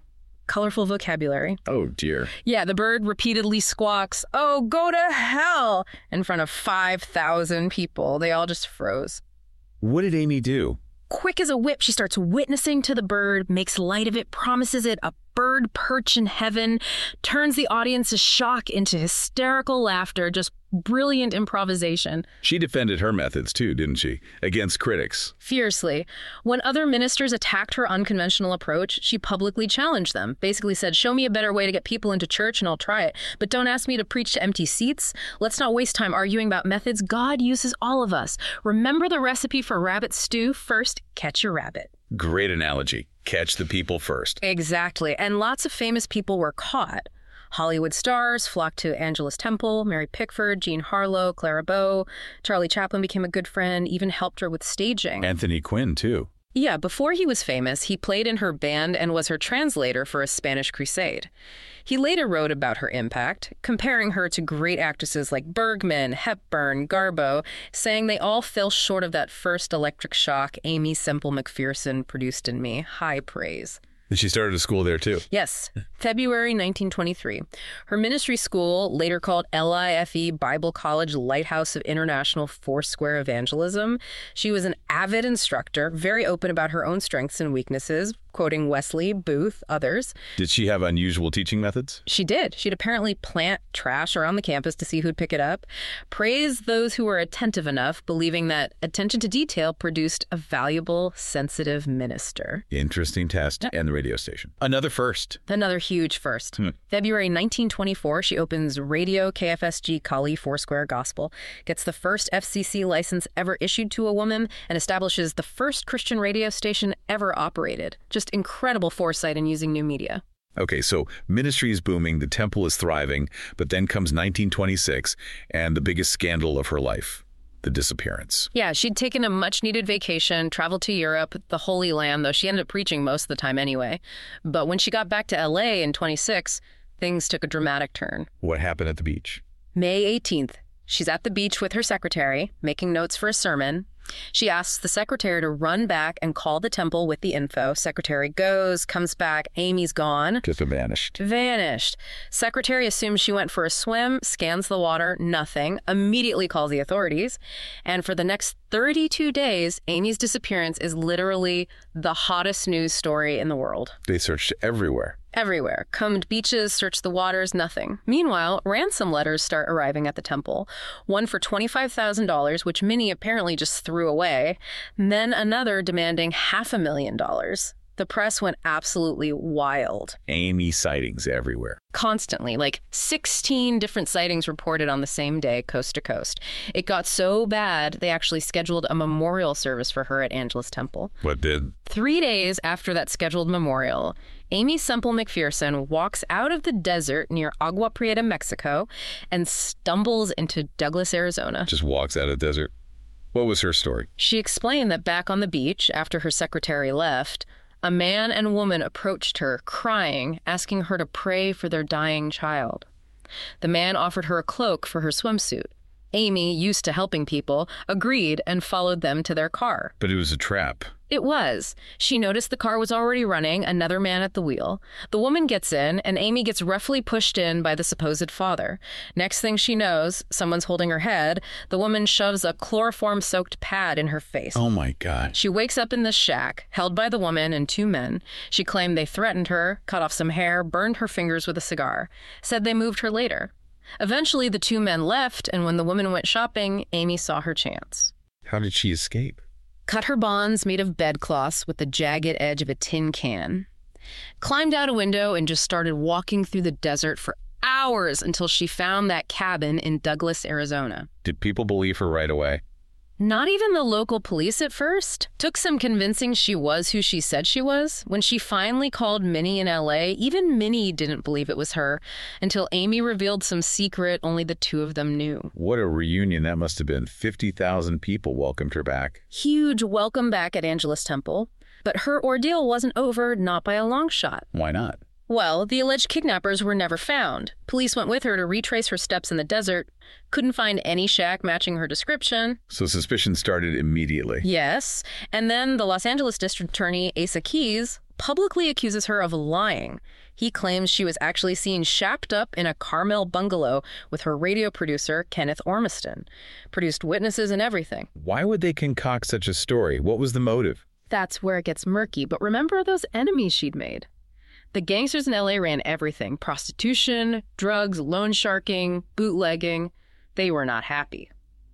colorful vocabulary.
Oh, dear.
Yeah, the bird repeatedly squawks, "Oh, go to hell," in front of five thousand people. They all just froze.
What did Amy do?
Quick as a whip, she starts witnessing to the bird, makes light of it, promises it a bird perch in heaven, turns the audience's shock into hysterical laughter, just brilliant improvisation.
She defended her methods too, didn't she? Against critics.
Fiercely. When other ministers attacked her unconventional approach, she publicly challenged them, basically said, "Show me a better way to get people into church and I'll try it. But don't ask me to preach to empty seats. Let's not waste time arguing about methods. God uses all of us. Remember the recipe for rabbit stew? First, catch your rabbit."
Great analogy. Catch the people first.
Exactly. And lots of famous people were caught. Hollywood stars flocked to Angelus Temple, Mary Pickford, Jean Harlow, Clara Bow. Charlie Chaplin became a good friend, even helped her with staging.
Anthony Quinn, too.
Yeah, before he was famous, he played in her band and was her translator for a Spanish crusade. He later wrote about her impact, comparing her to great actresses like Bergman, Hepburn, Garbo, saying they all fell short of that first electric shock Aimee Semple McPherson produced in me. High praise.
And she started a school there, too.
Yes, February nineteen twenty-three. Her ministry school, later called L I F E Bible College Lighthouse of International Foursquare Evangelism. She was an avid instructor, very open about her own strengths and weaknesses, quoting Wesley, Booth, others.
Did she have unusual teaching methods?
She did. She'd apparently plant trash around the campus to see who'd pick it up, praise those who were attentive enough, believing that attention to detail produced a valuable, sensitive minister.
Interesting test. And the radio station. Another first.
Another huge first. Hmm. February nineteen twenty-four, she opens Radio K F S G Kali Foursquare Gospel, gets the first F C C license ever issued to a woman, and establishes the first Christian radio station ever operated. Just incredible foresight in using new media.
Okay, so ministry is booming, the temple is thriving, but then comes nineteen twenty-six and the biggest scandal of her life. The disappearance.
Yeah, she'd taken a much-needed vacation, traveled to Europe, the Holy Land, though she ended up preaching most of the time anyway. But when she got back to L A in twenty-six, things took a dramatic turn.
What happened at the beach?
May eighteenth. She's at the beach with her secretary, making notes for a sermon. She asks the secretary to run back and call the temple with the info. Secretary goes, comes back, Amy's gone.
Just vanished.
Vanished. Secretary assumes she went for a swim, scans the water, nothing, immediately calls the authorities. And for the next thirty-two days, Amy's disappearance is literally the hottest news story in the world.
They searched everywhere.
Everywhere. Combed beaches, searched the waters, nothing. Meanwhile, ransom letters start arriving at the temple. One for twenty-five thousand dollars, which many apparently just threw away. Then another demanding half a million dollars. The press went absolutely wild.
Amy sightings everywhere.
Constantly, like sixteen different sightings reported on the same day, coast to coast. It got so bad, they actually scheduled a memorial service for her at Angelus Temple.
What did?
Three days after that scheduled memorial, Aimee Semple McPherson walks out of the desert near Agua Prieta, Mexico, and stumbles into Douglas, Arizona.
Just walks out of the desert. What was her story?
She explained that back on the beach, after her secretary left, a man and woman approached her, crying, asking her to pray for their dying child. The man offered her a cloak for her swimsuit. Amy, used to helping people, agreed and followed them to their car.
But it was a trap.
It was. She noticed the car was already running, another man at the wheel. The woman gets in, and Amy gets roughly pushed in by the supposed father. Next thing she knows, someone's holding her head. The woman shoves a chloroform-soaked pad in her face.
Oh, my God.
She wakes up in this shack, held by the woman and two men. She claimed they threatened her, cut off some hair, burned her fingers with a cigar, said they moved her later. Eventually, the two men left, and when the woman went shopping, Amy saw her chance.
How did she escape?
Cut her bonds made of bedcloths with the jagged edge of a tin can. Climbed out a window and just started walking through the desert for hours until she found that cabin in Douglas, Arizona.
Did people believe her right away?
Not even the local police at first. Took some convincing she was who she said she was. When she finally called Minnie in L A, even Minnie didn't believe it was her until Amy revealed some secret only the two of them knew.
What a reunion that must have been. fifty thousand people welcomed her back.
Huge welcome back at Angelus Temple. But her ordeal wasn't over, not by a long shot.
Why not?
Well, the alleged kidnappers were never found. Police went with her to retrace her steps in the desert. Couldn't find any shack matching her description.
So suspicion started immediately.
Yes. And then the Los Angeles District Attorney, Asa Keys, publicly accuses her of lying. He claims she was actually seen shacked up in a Carmel bungalow with her radio producer, Kenneth Ormiston. Produced witnesses and everything.
Why would they concoct such a story? What was the motive?
That's where it gets murky, but remember those enemies she'd made. The gangsters in L A ran everything. Prostitution, drugs, loan sharking, bootlegging. They were not happy.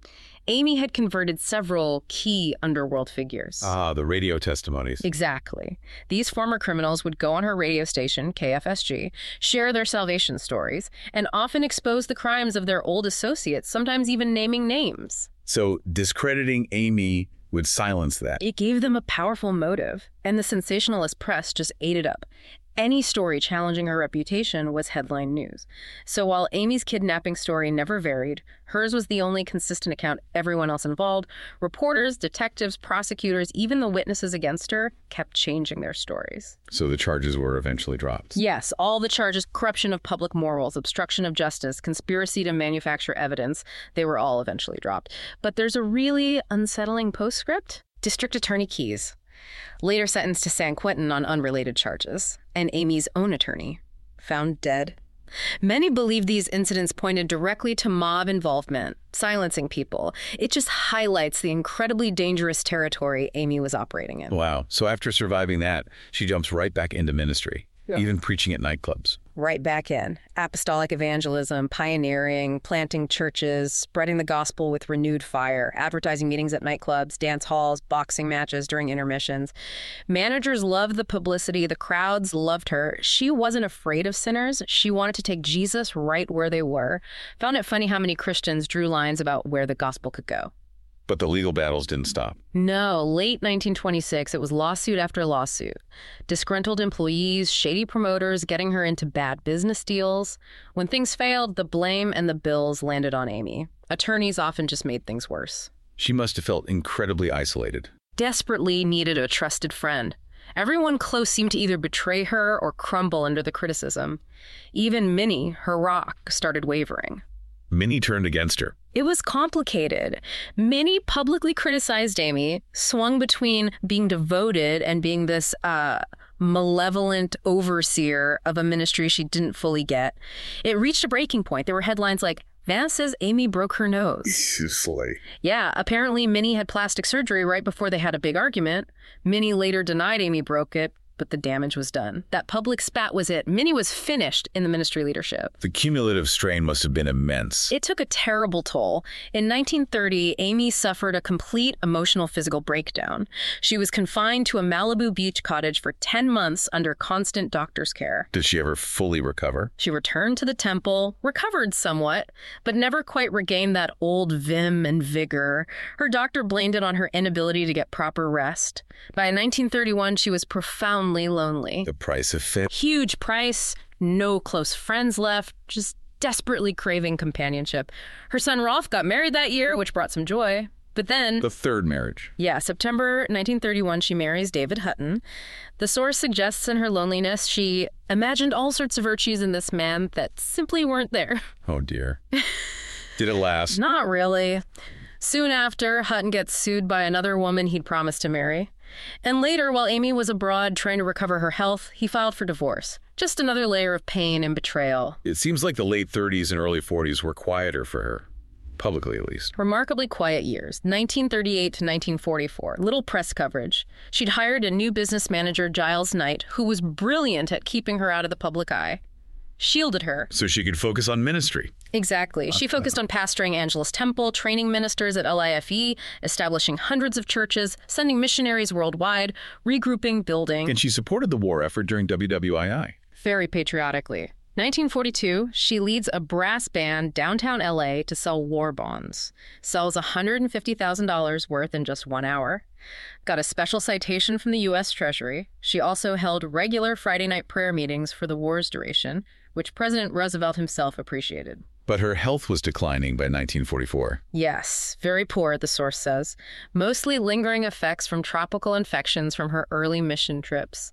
Amy had converted several key underworld figures.
Ah, the radio testimonies.
Exactly. These former criminals would go on her radio station, K F S G, share their salvation stories, and often expose the crimes of their old associates, sometimes even naming names.
So discrediting Amy would silence that.
It gave them a powerful motive, and the sensationalist press just ate it up. Any story challenging her reputation was headline news. So while Amy's kidnapping story never varied, hers was the only consistent account everyone else involved. Reporters, detectives, prosecutors, even the witnesses against her kept changing their stories.
So the charges were eventually dropped.
Yes, all the charges, corruption of public morals, obstruction of justice, conspiracy to manufacture evidence, they were all eventually dropped. But there's a really unsettling postscript. District Attorney Keyes, later sentenced to San Quentin on unrelated charges, and Amy's own attorney, found dead. Many believe these incidents pointed directly to mob involvement, silencing people. It just highlights the incredibly dangerous territory Amy was operating in.
Wow. So after surviving that, she jumps right back into ministry, yeah. even preaching at nightclubs.
Right back in. Apostolic evangelism, pioneering, planting churches, spreading the gospel with renewed fire, advertising meetings at nightclubs, dance halls, boxing matches during intermissions. Managers loved the publicity. The crowds loved her. She wasn't afraid of sinners. She wanted to take Jesus right where they were. Found it funny how many Christians drew lines about where the gospel could go.
But the legal battles didn't stop.
No, late nineteen twenty-six, it was lawsuit after lawsuit. Disgruntled employees, shady promoters getting her into bad business deals. When things failed, the blame and the bills landed on Amy. Attorneys often just made things worse.
She must have felt incredibly isolated.
Desperately needed a trusted friend. Everyone close seemed to either betray her or crumble under the criticism. Even Minnie, her rock, started wavering.
Minnie turned against her.
It was complicated. Minnie publicly criticized Amy, swung between being devoted and being this uh, malevolent overseer of a ministry she didn't fully get. It reached a breaking point. There were headlines like, Vance says Amy broke her nose.
Slay.
Yeah, apparently Minnie had plastic surgery right before they had a big argument. Minnie later denied Amy broke it, but the damage was done. That public spat was it. Minnie was finished in the ministry leadership.
The cumulative strain must have been immense.
It took a terrible toll. In nineteen thirty, Amy suffered a complete emotional physical breakdown. She was confined to a Malibu beach cottage for ten months under constant doctor's care.
Did she ever fully recover?
She returned to the temple, recovered somewhat, but never quite regained that old vim and vigor. Her doctor blamed it on her inability to get proper rest. By nineteen thirty-one, she was profoundly lonely.
The price of faith.
Huge price, no close friends left, just desperately craving companionship. Her son Rolf got married that year, which brought some joy. But then...
The third marriage.
Yeah, September nineteen thirty-one, she marries David Hutton. The source suggests in her loneliness she imagined all sorts of virtues in this man that simply weren't there.
Oh, dear. Did it last?
Not really. Soon after, Hutton gets sued by another woman he'd promised to marry. And later, while Amy was abroad trying to recover her health, he filed for divorce. Just another layer of pain and betrayal.
It seems like the late thirties and early forties were quieter for her. Publicly, at least.
Remarkably quiet years, nineteen thirty-eight to nineteen forty-four. Little press coverage. She'd hired a new business manager, Giles Knight, who was brilliant at keeping her out of the public eye. Shielded her.
So she could focus on ministry.
Exactly. She focused on pastoring Angelus Temple, training ministers at L I F E, establishing hundreds of churches, sending missionaries worldwide, regrouping, building.
And she supported the war effort during W W I I.
Very patriotically. nineteen forty-two, she leads a brass band downtown L A to sell war bonds. Sells one hundred fifty thousand dollars worth in just one hour. Got a special citation from the U S Treasury. She also held regular Friday night prayer meetings for the war's duration, which President Roosevelt himself appreciated.
But her health was declining by nineteen forty-four.
Yes, very poor, the source says. Mostly lingering effects from tropical infections from her early mission trips.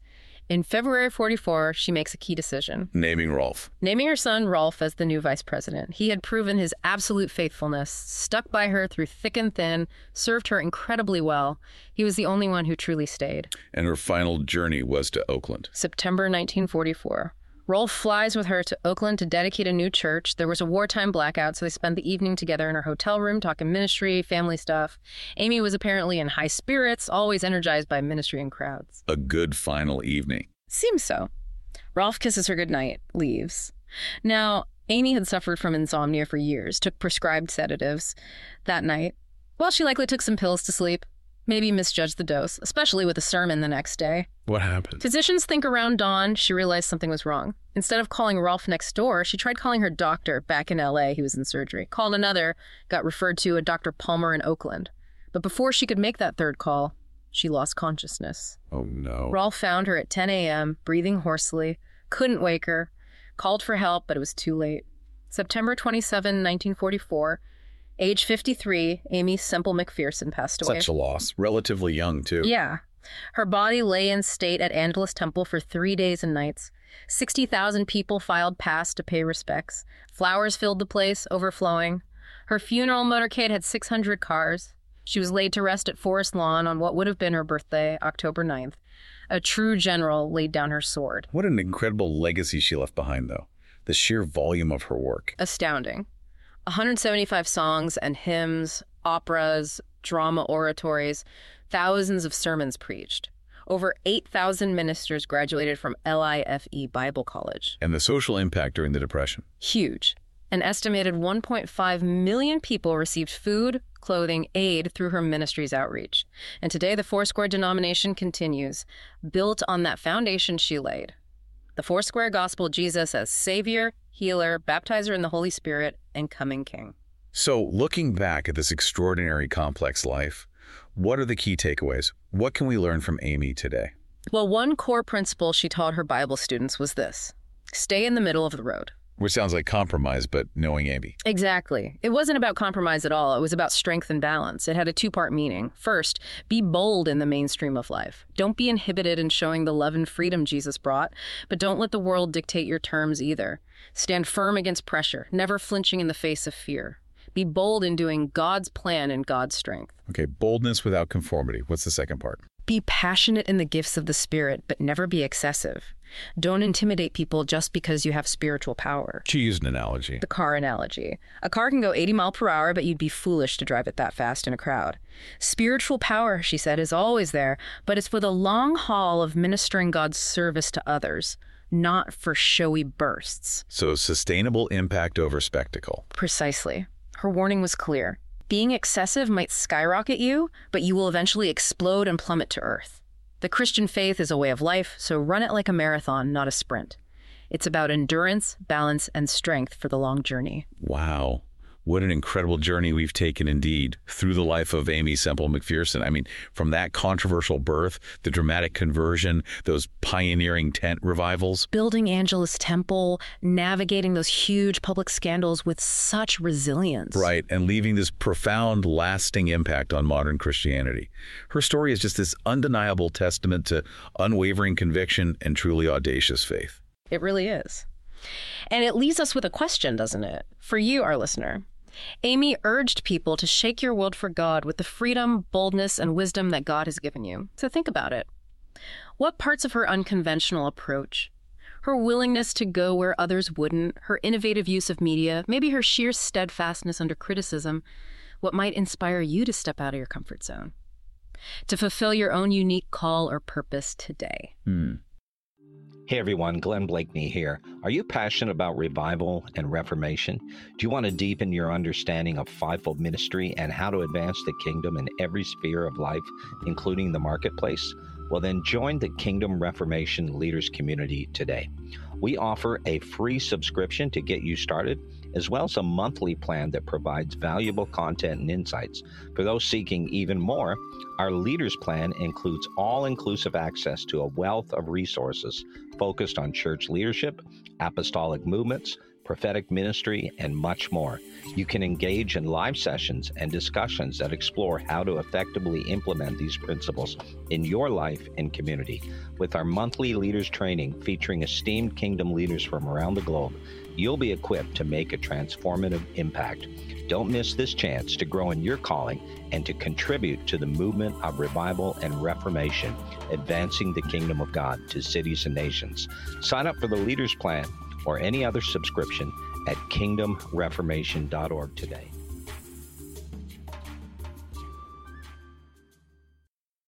In February forty-four, she makes a key decision.
Naming Rolf.
Naming her son Rolf as the new vice president. He had proven his absolute faithfulness, stuck by her through thick and thin, served her incredibly well. He was the only one who truly stayed.
And her final journey was to Oakland.
September nineteen forty-four. Rolf flies with her to Oakland to dedicate a new church. There was a wartime blackout, so they spent the evening together in her hotel room talking ministry, family stuff. Amy was apparently in high spirits, always energized by ministry and crowds.
A good final evening.
Seems so. Rolf kisses her goodnight, leaves. Now, Amy had suffered from insomnia for years, took prescribed sedatives. That night, well, she likely took some pills to sleep. Maybe misjudged the dose, especially with a sermon the next day.
What happened?
Physicians think around dawn she realized something was wrong. Instead of calling Rolf next door, she tried calling her doctor back in L A who was in surgery. Called another, got referred to a Doctor Palmer in Oakland. But before she could make that third call, she lost consciousness.
Oh, no.
Rolf found her at ten a.m., breathing hoarsely, couldn't wake her, called for help, but it was too late. September twenty-seventh, nineteen forty-four, age fifty-three, Amy Semple McPherson passed away.
Such a loss. Relatively young, too.
Yeah. Her body lay in state at Angelus Temple for three days and nights. sixty thousand people filed past to pay respects. Flowers filled the place, overflowing. Her funeral motorcade had six hundred cars. She was laid to rest at Forest Lawn on what would have been her birthday, October ninth. A true general laid down her sword.
What an incredible legacy she left behind, though. The sheer volume of her work.
Astounding. one hundred seventy-five songs and hymns, operas, drama oratories, thousands of sermons preached. Over eight thousand ministers graduated from L I F E Bible College.
And the social impact during the Depression.
Huge. An estimated one point five million people received food, clothing, aid through her ministry's outreach. And today the Foursquare denomination continues, built on that foundation she laid. The Foursquare gospel, Jesus as Savior, healer, baptizer in the Holy Spirit, and coming King.
So, looking back at this extraordinary, complex life, what are the key takeaways? What can we learn from Amy today?
Well, one core principle she taught her Bible students was this: stay in the middle of the road.
Which sounds like compromise, but knowing Amy.
Exactly. It wasn't about compromise at all. It was about strength and balance. It had a two-part meaning. First, be bold in the mainstream of life. Don't be inhibited in showing the love and freedom Jesus brought, but don't let the world dictate your terms either. Stand firm against pressure, never flinching in the face of fear. Be bold in doing God's plan and God's strength.
Okay, boldness without conformity. What's the second part?
Be passionate in the gifts of the Spirit, but never be excessive. Don't intimidate people just because you have spiritual power.
She used an analogy.
The car analogy. A car can go eighty miles per hour, but you'd be foolish to drive it that fast in a crowd. Spiritual power, she said, is always there, but it's for the long haul of ministering God's service to others, not for showy bursts.
So sustainable impact over spectacle.
Precisely. Her warning was clear. Being excessive might skyrocket you, but you will eventually explode and plummet to earth. The Christian faith is a way of life, so run it like a marathon, not a sprint. It's about endurance, balance, and strength for the long journey.
Wow. What an incredible journey we've taken indeed through the life of Amy Semple McPherson. I mean, from that controversial birth, the dramatic conversion, those pioneering tent revivals.
Building Angelus Temple, navigating those huge public scandals with such resilience.
Right, and leaving this profound, lasting impact on modern Christianity. Her story is just this undeniable testament to unwavering conviction and truly audacious faith.
It really is. And it leaves us with a question, doesn't it? For you, our listener. Amy urged people to shake your world for God with the freedom, boldness, and wisdom that God has given you. So think about it. What parts of her unconventional approach, her willingness to go where others wouldn't, her innovative use of media, maybe her sheer steadfastness under criticism, what might inspire you to step out of your comfort zone, to fulfill your own unique call or purpose today?
Hmm.
Hey everyone, Glenn Blakeney here. Are you passionate about revival and reformation? Do you want to deepen your understanding of fivefold ministry and how to advance the kingdom in every sphere of life, including the marketplace? Well, then join the Kingdom Reformation Leaders Community today. We offer a free subscription to get you started, as well as a monthly plan that provides valuable content and insights. For those seeking even more, our Leaders Plan includes all-inclusive access to a wealth of resources focused on church leadership, apostolic movements, prophetic ministry, and much more. You can engage in live sessions and discussions that explore how to effectively implement these principles in your life and community. With our monthly leaders training featuring esteemed kingdom leaders from around the globe, you'll be equipped to make a transformative impact. Don't miss this chance to grow in your calling and to contribute to the movement of revival and reformation, advancing the kingdom of God to cities and nations. Sign up for the Leaders Plan or any other subscription at kingdom reformation dot org today.